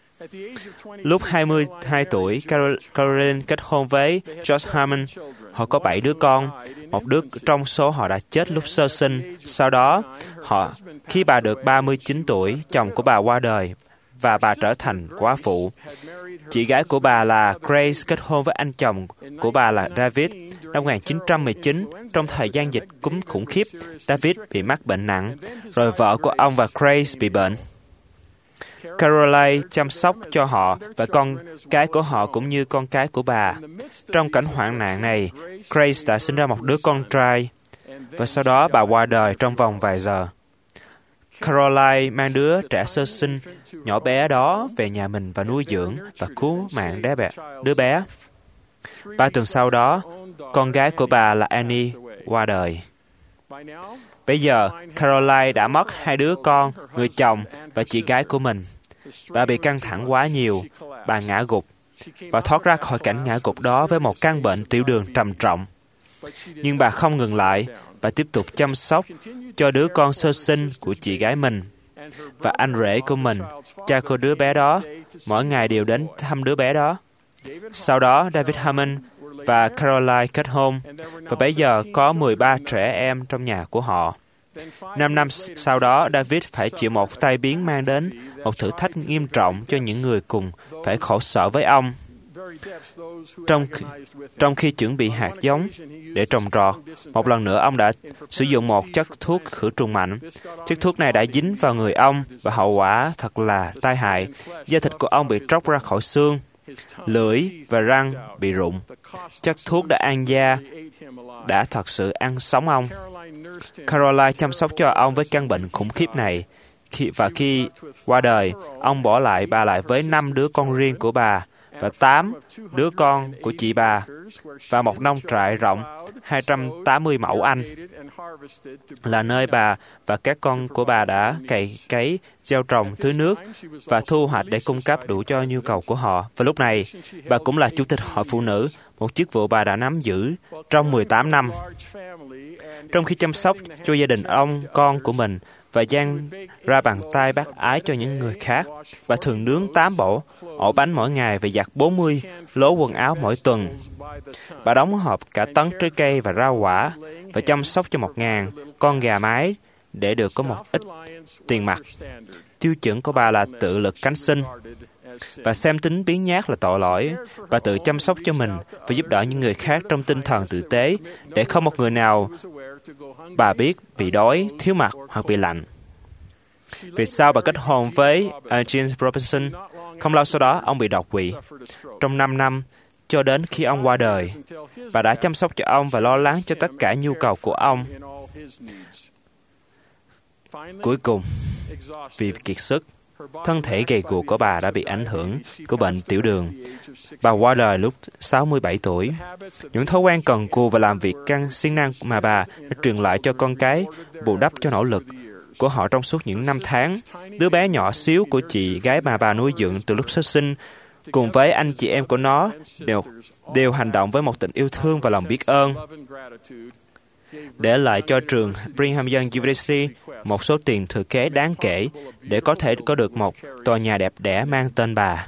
Lúc hai mươi hai tuổi, Caroline kết hôn với George Harmon. Họ có bảy đứa con, một đứa trong số họ đã chết lúc sơ sinh. Sau đó, họ khi bà được ba mươi chín tuổi, chồng của bà qua đời và bà trở thành góa phụ. Chị gái của bà là Grace kết hôn với anh chồng của bà là David. Năm một nghìn chín trăm mười chín, trong thời gian dịch cúm khủng khiếp, David bị mắc bệnh nặng, rồi vợ của ông và Grace bị bệnh. Caroline chăm sóc cho họ và con cái của họ cũng như con cái của bà. Trong cảnh hoạn nạn này, Grace đã sinh ra một đứa con trai, và sau đó bà qua đời trong vòng vài giờ. Caroline mang đứa trẻ sơ sinh nhỏ bé đó về nhà mình và nuôi dưỡng và cứu mạng đứa bé. Đứa bé. Ba tuần sau đó, con gái của bà là Annie qua đời. Bây giờ, Caroline đã mất hai đứa con, người chồng và chị gái của mình. Bà bị căng thẳng quá nhiều, bà ngã gục. Bà thoát ra khỏi cảnh ngã gục đó với một căn bệnh tiểu đường trầm trọng. Nhưng bà không ngừng lại, bà tiếp tục chăm sóc cho đứa con sơ sinh của chị gái mình. Và anh rể của mình, cha của đứa bé đó, mỗi ngày đều đến thăm đứa bé đó. Sau đó, David Harmon và Caroline kết hôn, và bây giờ có mười ba trẻ em trong nhà của họ. Năm năm sau đó, David phải chịu một tai biến mang đến một thử thách nghiêm trọng cho những người cùng phải khổ sở với ông. Trong, trong khi chuẩn bị hạt giống để trồng trọt, một lần nữa ông đã sử dụng một chất thuốc khử trùng mạnh. Chất thuốc này đã dính vào người ông và hậu quả thật là tai hại. Da thịt của ông bị tróc ra khỏi xương, lưỡi và răng bị rụng. Chất thuốc đã ăn da, đã thật sự ăn sống ông. Caroline chăm sóc cho ông với căn bệnh khủng khiếp này. Khi, và khi qua đời, ông bỏ lại bà lại với năm đứa con riêng của bà và tám đứa con của chị bà và một nông trại rộng hai trăm tám mươi mẫu Anh, là nơi bà và các con của bà đã cày cấy, gieo trồng, tưới nước và thu hoạch để cung cấp đủ cho nhu cầu của họ. Và lúc này, bà cũng là chủ tịch hội phụ nữ, một chức vụ bà đã nắm giữ trong mười tám năm. Trong khi chăm sóc cho gia đình ông, con của mình và dang ra bàn tay bác ái cho những người khác, bà thường nướng tám bộ ổ bánh mỗi ngày và giặt bốn mươi lố quần áo mỗi tuần. Bà đóng hộp cả tấn trái cây và rau quả và chăm sóc cho một ngàn con gà mái để được có một ít tiền mặt. Tiêu chuẩn của bà là tự lực cánh sinh. Bà xem tính biếng nhác là tội lỗi. Bà tự chăm sóc cho mình và giúp đỡ những người khác trong tinh thần tử tế để không một người nào bà biết bị đói, thiếu mặc hoặc bị lạnh. Vì sao bà kết hôn với uh, James Robinson? Không lâu sau đó, ông bị đột quỵ. Trong năm năm, cho đến khi ông qua đời, bà đã chăm sóc cho ông và lo lắng cho tất cả nhu cầu của ông. Cuối cùng, vì kiệt sức, Thân thể gầy guộc của bà đã bị ảnh hưởng của bệnh tiểu đường. Bà qua đời lúc sáu mươi bảy tuổi. Những thói quen cần cù và làm việc căng siêng năng mà bà đã truyền lại cho con cái bù đắp cho nỗ lực của họ trong suốt những năm tháng. Đứa bé nhỏ xíu của chị gái mà bà nuôi dưỡng từ lúc sơ sinh, cùng với anh chị em của nó, đều, đều hành động với một tình yêu thương và lòng biết ơn, để lại cho trường Brigham Young University một số tiền thừa kế đáng kể để có thể có được một tòa nhà đẹp đẽ mang tên bà.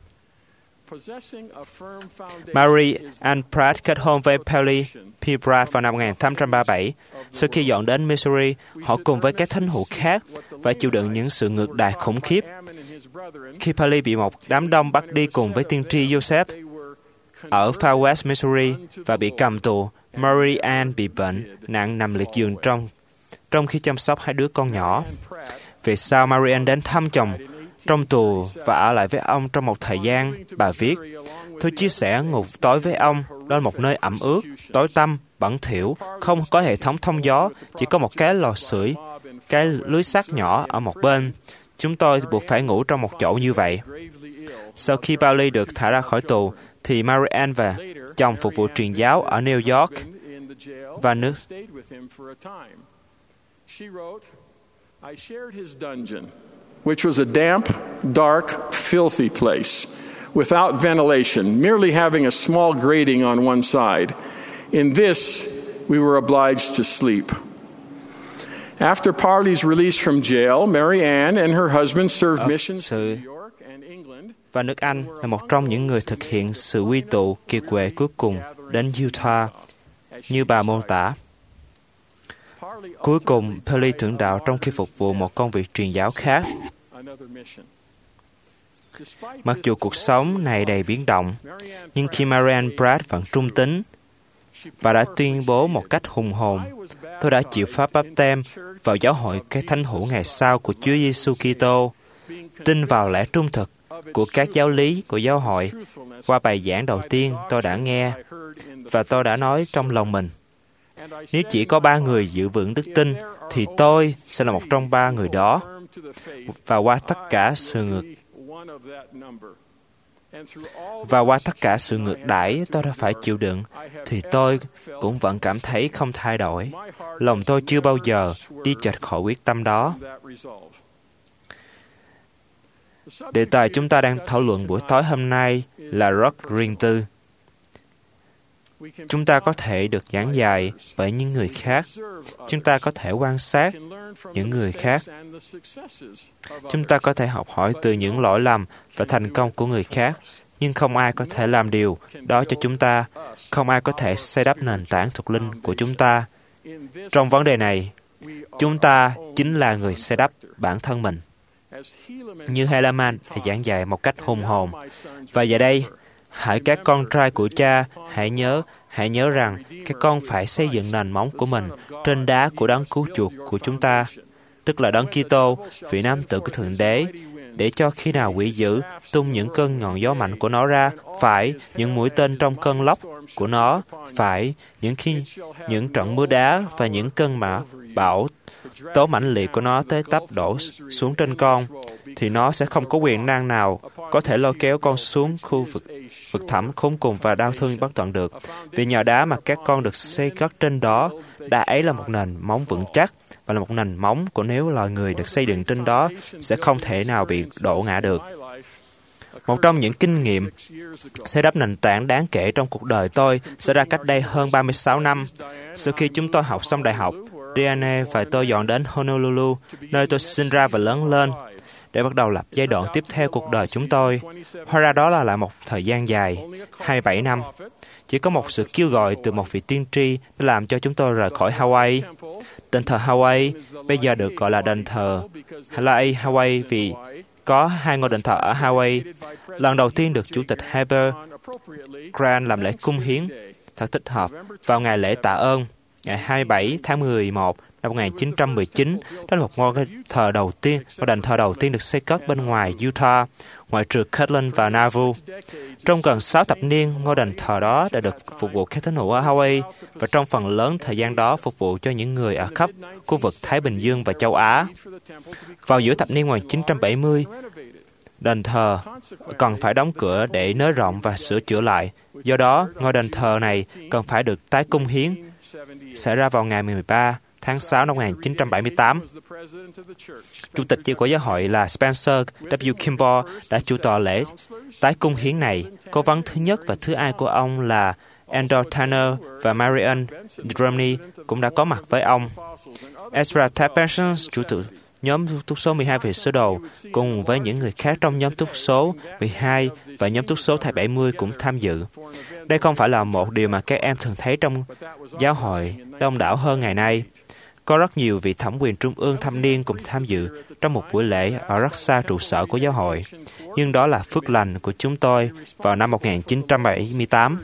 Mary Ann Pratt kết hôn với Pelly P. Pratt vào năm một nghìn tám trăm ba mươi bảy. Sau khi dọn đến Missouri, họ cùng với các thánh hữu khác phải chịu đựng những sự ngược đãi khủng khiếp. Khi Pelly bị một đám đông bắt đi cùng với tiên tri Joseph ở Far West Missouri và bị cầm tù, Mary Ann bị bệnh nặng nằm liệt giường trong trong khi chăm sóc hai đứa con nhỏ. Về sau, Mary Ann đến thăm chồng trong tù và ở lại với ông trong một thời gian. Bà viết, tôi chia sẻ ngục tối với ông, đó là một nơi ẩm ướt, tối tăm, bẩn thỉu, không có hệ thống thông gió, chỉ có một cái lò sưởi, cái lưới sắt nhỏ ở một bên. Chúng tôi buộc phải ngủ trong một chỗ như vậy. Sau khi Pauli được thả ra khỏi tù, thì Mary Ann và chồng phục vụ truyền giáo ở New York và nước. Which was a damp, dark, filthy place, without ventilation, merely having a small grating on one side. In this, we were obliged to sleep. After Parley's release from jail, Mary Ann and her husband served missions to New York and England. Và nước Anh là một trong những người thực hiện sự quy tụ kiệt quệ cuối cùng đến Utah, như bà mô tả. Cuối cùng, Pelly thượng đạo trong khi phục vụ một công việc truyền giáo khác. Mặc dù cuộc sống này đầy biến động, nhưng khi Mary Ann Pratt vẫn trung tín, bà đã tuyên bố một cách hùng hồn, tôi đã chịu pháp báp têm vào giáo hội các thánh hữu ngày sau của Chúa Giêsu Kitô, tin vào lẽ trung thực của các giáo lý của giáo hội. Qua bài giảng đầu tiên tôi đã nghe, và tôi đã nói trong lòng mình, nếu chỉ có ba người giữ vững đức tin, thì tôi sẽ là một trong ba người đó. Và qua tất cả sự ngược và qua tất cả sự ngược đãi tôi đã phải chịu đựng, thì tôi cũng vẫn cảm thấy không thay đổi. Lòng tôi chưa bao giờ đi chệch khỏi quyết tâm đó. Đề tài chúng ta đang thảo luận buổi tối hôm nay là rất riêng tư. Chúng ta có thể được giảng dạy bởi những người khác. Chúng ta có thể quan sát những người khác. Chúng ta có thể học hỏi từ những lỗi lầm và thành công của người khác. Nhưng không ai có thể làm điều đó cho chúng ta. Không ai có thể xây đắp nền tảng thuộc linh của chúng ta. Trong vấn đề này, chúng ta chính là người xây đắp bản thân mình. Như Helaman đã giảng dạy một cách hùng hồn. Và giờ đây, hỡi các con trai của cha, hãy nhớ, hãy nhớ rằng các con phải xây dựng nền móng của mình trên đá của đấng cứu chuộc của chúng ta, tức là đấng Kitô, vị nam tử của Thượng Đế, để cho khi nào quỷ dữ tung những cơn ngọn gió mạnh của nó ra, phải những mũi tên trong cơn lốc của nó, phải những khi những trận mưa đá và những cơn mã bão tố mãnh liệt của nó tới tấp đổ xuống trên con, thì nó sẽ không có quyền năng nào có thể lôi kéo con xuống khu vực vực thẳm khốn cùng và đau thương bất tận được. Vì nhờ đá mà các con được xây cất trên đó, đá ấy là một nền móng vững chắc và là một nền móng của nếu loài người được xây dựng trên đó sẽ không thể nào bị đổ ngã được. Một trong những kinh nghiệm xây đắp nền tảng đáng kể trong cuộc đời tôi xảy ra cách đây hơn ba mươi sáu năm. Sau khi chúng tôi học xong đại học, Diane và tôi dọn đến Honolulu, nơi tôi sinh ra và lớn lên, để bắt đầu lập giai đoạn tiếp theo cuộc đời chúng tôi. Hóa ra đó là lại một thời gian dài, hai mươi bảy năm. Chỉ có một sự kêu gọi từ một vị tiên tri đã làm cho chúng tôi rời khỏi Hawaii. Đền thờ Hawaii bây giờ được gọi là đền thờ Hawaii Hawaii vì có hai ngôi đền thờ ở Hawaii. Lần đầu tiên được Chủ tịch Heber Grant làm lễ cung hiến, thật thích hợp, vào ngày lễ tạ ơn, ngày hai mươi bảy tháng mười một năm một nghìn chín trăm mười chín. Đó là một ngôi thờ đầu tiên, một đền thờ đầu tiên được xây cất bên ngoài Utah. ngoại trừ Kirtland và Nauvoo. Trong gần sáu thập niên, ngôi đền thờ đó đã được phục vụ các tín hữu ở Hawaii và trong phần lớn thời gian đó phục vụ cho những người ở khắp khu vực Thái Bình Dương và châu Á. Vào giữa thập niên một nghìn chín trăm bảy mươi, đền thờ cần phải đóng cửa để nới rộng và sửa chữa lại. Do đó, ngôi đền thờ này cần phải được tái cung hiến, xảy ra vào ngày mười ba tháng sáu năm một nghìn chín trăm bảy mươi tám. Chủ tịch chi của giáo hội là Spencer W. Kimball đã chủ tọa lễ tái cung hiến này. Cố vấn thứ nhất và thứ hai của ông là Andrew Tanner và Marian Drumney cũng đã có mặt với ông. Ezra Taft Benson, chủ tịch nhóm túc số mười hai về sơ đồ, cùng với những người khác trong nhóm túc số mười hai và nhóm túc số thầy bảy mươi cũng tham dự. Đây không phải là một điều mà các em thường thấy trong giáo hội đông đảo hơn ngày nay. Có rất nhiều vị thẩm quyền trung ương thâm niên cùng tham dự trong một buổi lễ ở rất xa trụ sở của giáo hội. Nhưng đó là phước lành của chúng tôi vào năm một nghìn chín trăm bảy mươi tám.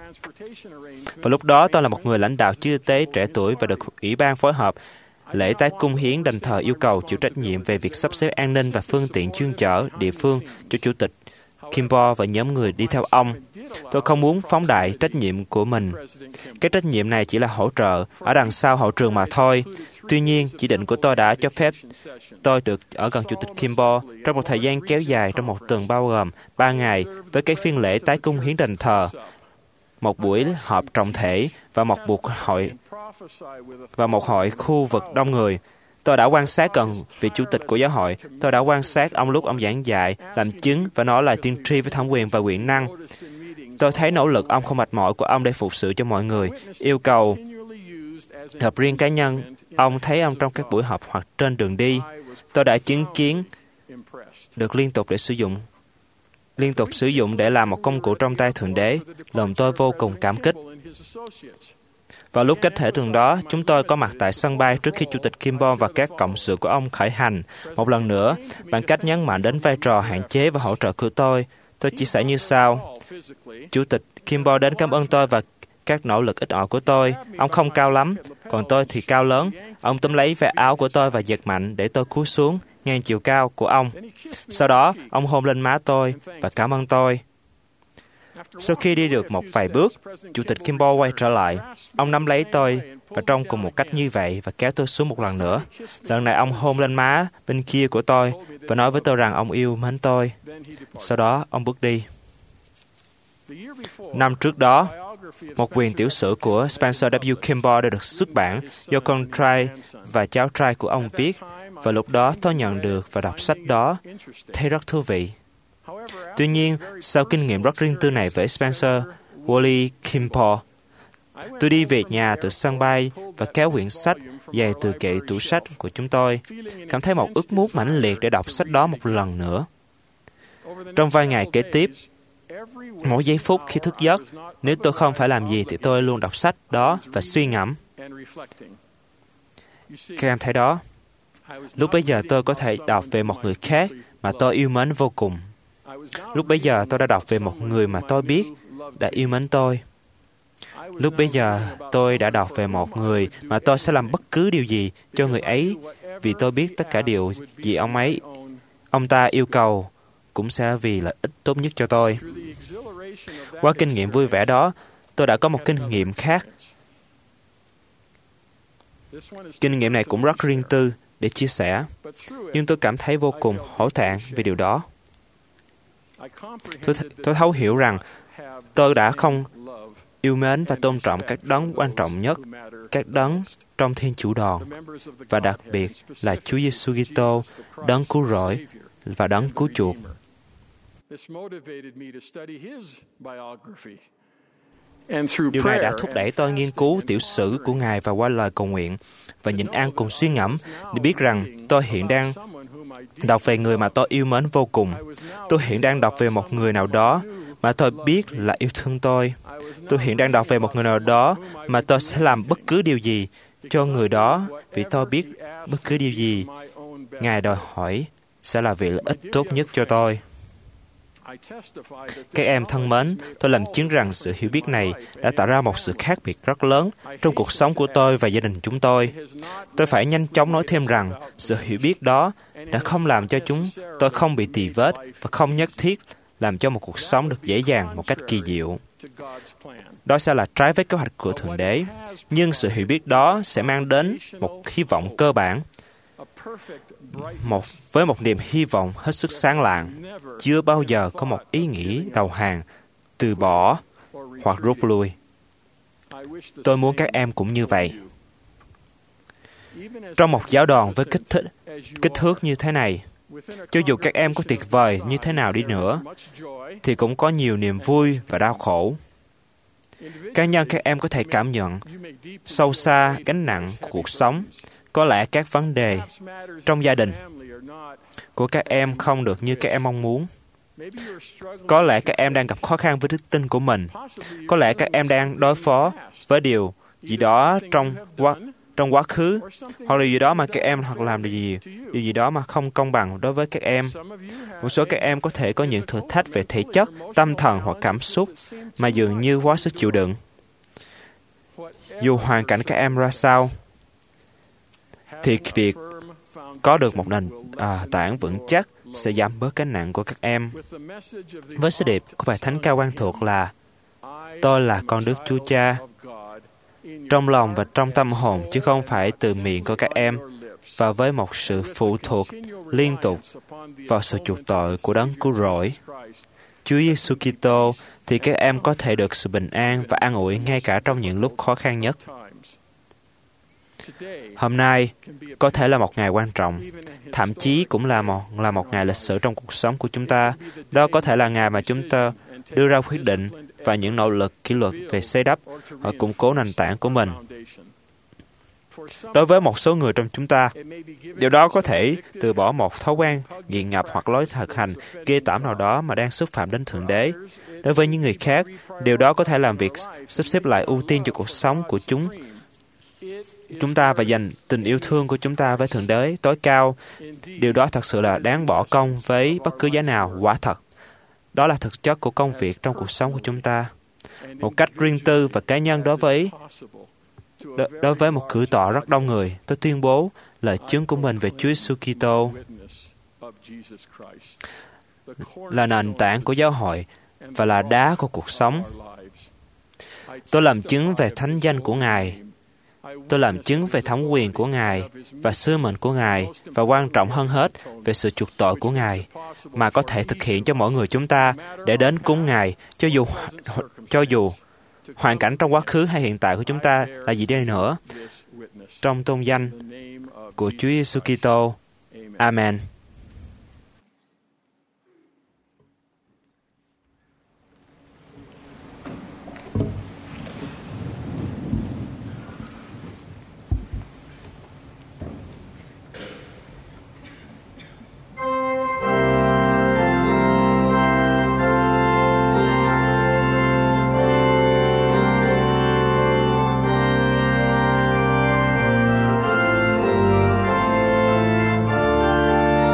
Vào lúc đó, tôi là một người lãnh đạo y tế trẻ tuổi và được Ủy ban phối hợp lễ tái cung hiến đền thờ yêu cầu chịu trách nhiệm về việc sắp xếp an ninh và phương tiện chuyên chở địa phương cho Chủ tịch Kimball và nhóm người đi theo ông. Tôi không muốn phóng đại trách nhiệm của mình. Cái trách nhiệm này chỉ là hỗ trợ ở đằng sau hậu trường mà thôi. Tuy nhiên, chỉ định của tôi đã cho phép tôi được ở gần Chủ tịch Kimball trong một thời gian kéo dài trong một tuần bao gồm ba ngày với các phiên lễ tái cung hiến đền thờ, một buổi họp trọng thể và một buổi hội và một hội khu vực đông người. Tôi đã quan sát gần vị chủ tịch của giáo hội. Tôi đã quan sát ông lúc ông giảng dạy, làm chứng và nói lời tiên tri với thẩm quyền và quyền năng. Tôi thấy nỗ lực ông không mệt mỏi của ông để phục sự cho mọi người, yêu cầu họp riêng cá nhân. Ông thấy ông trong các buổi họp hoặc trên đường đi. Tôi đã chứng kiến được liên tục để sử dụng liên tục sử dụng để làm một công cụ trong tay Thượng Đế. Lòng tôi vô cùng cảm kích. Vào lúc cách thể tuần đó, chúng tôi có mặt tại sân bay trước khi Chủ tịch Kimball và các cộng sự của ông khởi hành. Một lần nữa, bằng cách nhấn mạnh đến vai trò hạn chế và hỗ trợ của tôi, tôi chia sẻ như sau. Chủ tịch Kimball đến cảm ơn tôi và các nỗ lực ít ỏi của tôi. Ông không cao lắm, còn tôi thì cao lớn. Ông túm lấy ve áo của tôi và giật mạnh để tôi cúi xuống ngang chiều cao của ông. Sau đó, ông hôn lên má tôi và cảm ơn tôi. Sau khi đi được một vài bước, Chủ tịch Kimball quay trở lại. Ông nắm lấy tôi và trông cùng một cách như vậy và kéo tôi xuống một lần nữa. Lần này ông hôn lên má bên kia của tôi và nói với tôi rằng ông yêu mến tôi. Sau đó, ông bước đi. Năm trước đó, một quyển tiểu sử của Spencer W. Kimball đã được xuất bản do con trai và cháu trai của ông viết, và lúc đó tôi nhận được và đọc sách đó, thấy rất thú vị. Tuy nhiên, sau kinh nghiệm rất riêng tư này với Spencer Wally Kimball, tôi đi về nhà từ sân bay và kéo quyển sách dày từ kệ tủ sách của chúng tôi, cảm thấy một ước muốn mãnh liệt để đọc sách đó một lần nữa. Trong vài ngày kế tiếp, mỗi giây phút khi thức giấc, nếu tôi không phải làm gì thì tôi luôn đọc sách đó và suy ngẫm. Các em thấy đó, lúc bấy giờ tôi có thể đọc về một người khác mà tôi yêu mến vô cùng. Lúc bấy giờ tôi đã đọc về một người mà tôi biết đã yêu mến tôi. Lúc bấy giờ tôi đã đọc về một người mà tôi sẽ làm bất cứ điều gì cho người ấy vì tôi biết tất cả điều gì ông ấy, ông ta yêu cầu cũng sẽ vì lợi ích tốt nhất cho tôi. Qua kinh nghiệm vui vẻ đó, tôi đã có một kinh nghiệm khác. Kinh nghiệm này cũng rất riêng tư để chia sẻ, nhưng tôi cảm thấy vô cùng hổ thẹn về điều đó. Tôi, th- tôi thấu hiểu rằng tôi đã không yêu mến và tôn trọng các đấng quan trọng nhất, các đấng trong Thiên Chủ đoàn, và đặc biệt là Chúa Giêsu Kitô, đấng cứu rỗi và đấng cứu chuộc. Điều này đã thúc đẩy tôi nghiên cứu tiểu sử của Ngài và qua lời cầu nguyện và nhịn ăn cùng suy ngẫm để biết rằng tôi hiện đang đọc về người mà tôi yêu mến vô cùng. Tôi hiện đang đọc về một người nào đó mà tôi biết là yêu thương tôi. Tôi hiện đang đọc về một người nào đó mà tôi sẽ làm bất cứ điều gì cho người đó vì tôi biết bất cứ điều gì Ngài đòi hỏi sẽ là vì lợi ích tốt nhất cho tôi. Các em thân mến, tôi làm chứng rằng sự hiểu biết này đã tạo ra một sự khác biệt rất lớn trong cuộc sống của tôi và gia đình chúng tôi. Tôi phải nhanh chóng nói thêm rằng sự hiểu biết đó đã không làm cho chúng tôi không bị tì vết và không nhất thiết làm cho một cuộc sống được dễ dàng một cách kỳ diệu. Đó sẽ là trái với kế hoạch của Thượng Đế, nhưng sự hiểu biết đó sẽ mang đến một hy vọng cơ bản, một với một niềm hy vọng hết sức sáng lạng, chưa bao giờ có một ý nghĩ đầu hàng, từ bỏ hoặc rút lui. Tôi muốn các em cũng như vậy. Trong một giáo đoàn với kích thích, kích thước như thế này, cho dù các em có tuyệt vời như thế nào đi nữa, thì cũng có nhiều niềm vui và đau khổ. Cá nhân các em có thể cảm nhận sâu xa gánh nặng của cuộc sống. Có lẽ các vấn đề trong gia đình của các em không được như các em mong muốn. Có lẽ các em đang gặp khó khăn với đức tin của mình. Có lẽ các em đang đối phó với điều gì đó trong quá, trong quá khứ, hoặc điều gì đó mà các em hoặc làm điều gì, điều gì đó mà không công bằng đối với các em. Một số các em có thể có những thử thách về thể chất, tâm thần hoặc cảm xúc mà dường như quá sức chịu đựng. Dù hoàn cảnh các em ra sao, thì việc có được một nền à, tảng vững chắc sẽ giảm bớt gánh nặng của các em. Với sứ điệp của bài thánh ca quen thuộc là tôi là con Đức Chúa Cha, trong lòng và trong tâm hồn, chứ không phải từ miệng của các em, và với một sự phụ thuộc liên tục vào sự chuộc tội của Đấng Cứu Rỗi, Chúa Giêsu Kitô, thì các em có thể được sự bình an và an ủi ngay cả trong những lúc khó khăn nhất. Hôm nay có thể là một ngày quan trọng, thậm chí cũng là một là một ngày lịch sử trong cuộc sống của chúng ta. Đó có thể là ngày mà chúng ta đưa ra quyết định và những nỗ lực kỷ luật về xây đắp hoặc củng cố nền tảng của mình. Đối với một số người trong chúng ta, điều đó có thể từ bỏ một thói quen nghiện ngập hoặc lối thực hành ghê tởm nào đó mà đang xúc phạm đến Thượng Đế. Đối với những người khác, điều đó có thể làm việc sắp xếp lại ưu tiên cho cuộc sống của chúng chúng ta và dành tình yêu thương của chúng ta với Thượng Đế tối cao. Điều đó thật sự là đáng bỏ công với bất cứ giá nào, quả thật. Đó là thực chất của công việc trong cuộc sống của chúng ta. Một cách riêng tư và cá nhân đối với đối với một cử tọa rất đông người, tôi tuyên bố lời chứng của mình về Chúa Giêsu Kitô là nền tảng của giáo hội và là đá của cuộc sống. Tôi làm chứng về thánh danh của Ngài. Tôi làm chứng về thẩm quyền của Ngài và sứ mệnh của Ngài, và quan trọng hơn hết về sự chuộc tội của Ngài mà có thể thực hiện cho mỗi người chúng ta để đến cúng Ngài, cho dù cho dù hoàn cảnh trong quá khứ hay hiện tại của chúng ta là gì đi nữa. Trong tôn danh của Chúa Giêsu Kitô. Amen. Hãy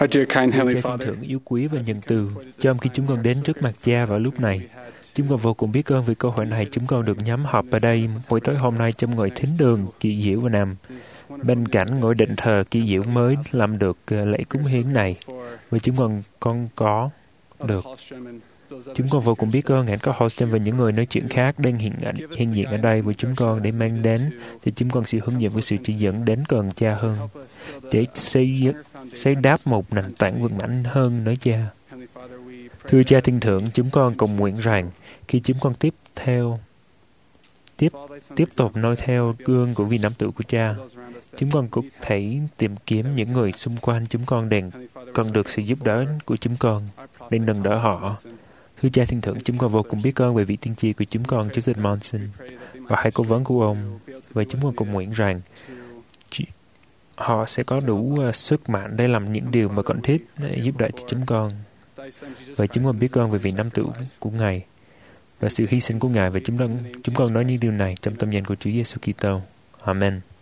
Our dear kind Cha Heavenly thiên Father, thượng yêu quý và nhân từ, cho hôm khi chúng con đến trước mặt Cha vào lúc này, chúng con vô cùng biết ơn vì cơ hội này chúng con được nhóm họp ở đây buổi tối hôm nay trong ngôi thính đường kỳ diệu và nằm bên cạnh ngôi đền thờ kỳ diệu mới làm được lễ cúng hiến này, và chúng con con có được. Chúng con vô cùng biết ơn hạnh có Holstrom và những người nói chuyện khác đang hiện ảnh, hiện diện ở đây với chúng con để mang đến thì chúng con sẽ hướng dẫn với sự chỉ dẫn đến gần Cha hơn, để xây xây đáp một nền tảng vững mạnh hơn nơi Cha. Thưa Cha thiên thượng, chúng con cầu nguyện rằng khi chúng con tiếp theo tiếp tiếp tục noi theo gương của vị nam tử của Cha, chúng con cũng thể tìm kiếm những người xung quanh chúng con đang cần được sự giúp đỡ của chúng con, để nâng đỡ họ. Thưa Cha thiên thượng, chúng con vô cùng biết ơn về vị tiên tri của chúng con, Chủ tịch Monson, và hai cố vấn của ông. Và chúng con cầu nguyện rằng họ sẽ có đủ uh, sức mạnh để làm những điều mà cần thiết để giúp đỡ cho chúng con. Và chúng con biết ơn về vị nam tử của Ngài và sự hy sinh của Ngài, và chúng con chúng con nói những điều này trong tâm danh của Chúa Giêsu Kitô. Amen.